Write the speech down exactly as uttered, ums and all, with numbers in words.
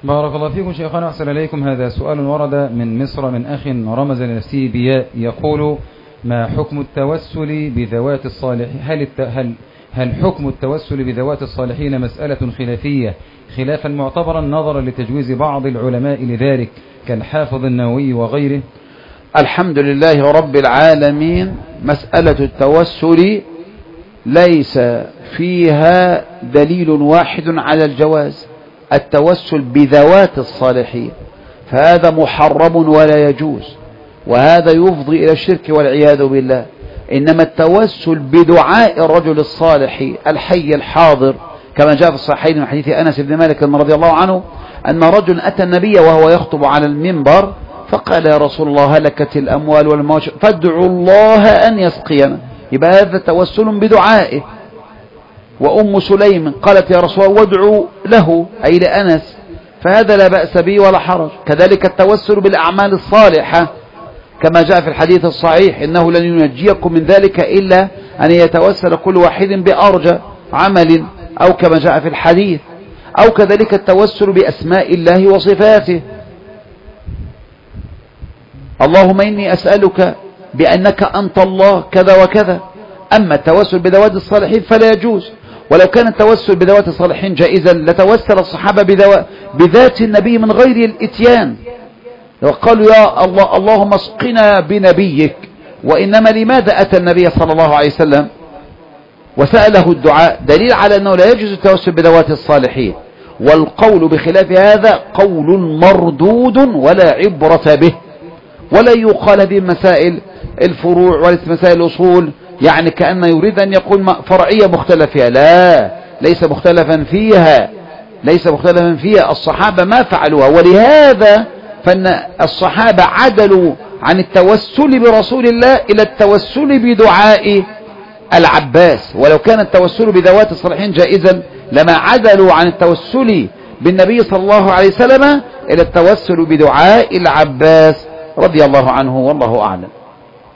بارك الله فيكم شيخنا، أحسن إليكم. هذا سؤال ورد من مصر من أخ رمز لنفسه بياء، يقول: ما حكم التوسل بذوات الصالحين؟ هل, الت... هل... هل حكم التوسل بذوات الصالحين مسألة خلافية خلافا معتبرا نظرا لتجويز بعض العلماء لذلك كالحافظ النووي وغيره؟ الحمد لله رب العالمين. مسألة التوسل ليس فيها دليل واحد على الجواز، التوسل بذوات الصالحين فهذا محرم ولا يجوز، وهذا يفضي إلى الشرك والعياذ بالله. إنما التوسل بدعاء الرجل الصالح الحي الحاضر كما جاء في الصحيحين من حديث أنس بن مالك رضي الله عنه أن رجل أتى النبي وهو يخطب على المنبر فقال: يا رسول الله هلكت الأموال والمواشي فادعوا الله أن يسقينا. يبقى هذا توسل بدعائه. وأم سليم قالت: يا رسول الله وادعوا له أي لأنس، فهذا لا بأس به ولا حرج. كذلك التوسل بالأعمال الصالحة كما جاء في الحديث الصحيح: إنه لن ينجيكم من ذلك إلا أن يتوسل كل واحد بأرجى عمل، أو كما جاء في الحديث. أو كذلك التوسل بأسماء الله وصفاته: اللهم إني أسألك بأنك أنت الله كذا وكذا. أما التوسل بذوات الصالحين فلا يجوز. ولو كان التوسل بذوات الصالحين جائزا لتوسل الصحابة بذات النبي من غير الاتيان، وقالوا: يا الله اللهم اسقنا بنبيك. وإنما لماذا أتى النبي صلى الله عليه وسلم وسأله الدعاء؟ دليل على أنه لا يجوز التوسل بذوات الصالحين. والقول بخلاف هذا قول مردود ولا عبرة به، ولا يقال هذه مسائل الفروع وليس مسائل الأصول، يعني كأنه يريد أن يقول فرعية مختلف فيها. لا، ليس مختلفا فيها، ليس مختلفا فيها. الصحابة ما فعلوها، ولهذا فإن الصحابة عدلوا عن التوسل برسول الله إلى التوسل بدعاء العباس. ولو كان التوسل بذوات الصالحين جائزا لما عدلوا عن التوسل بالنبي صلى الله عليه وسلم إلى التوسل بدعاء العباس رضي الله عنه، والله أعلم.